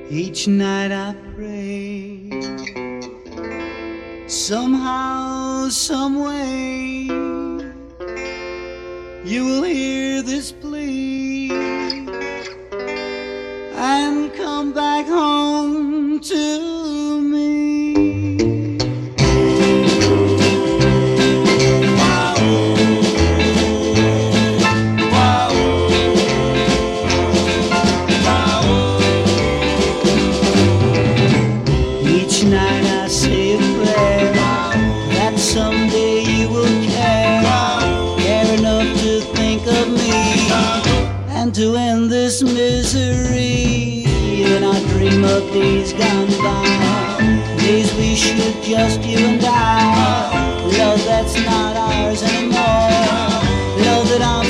Each night I pray, somehow, some way, you will hear this plea and come back home to me. Each night I say a prayer that someday you will care enough to think of me and to end this misery. And I dream of days gone by, days we should just you and I, love that's not ours anymore, love that I'm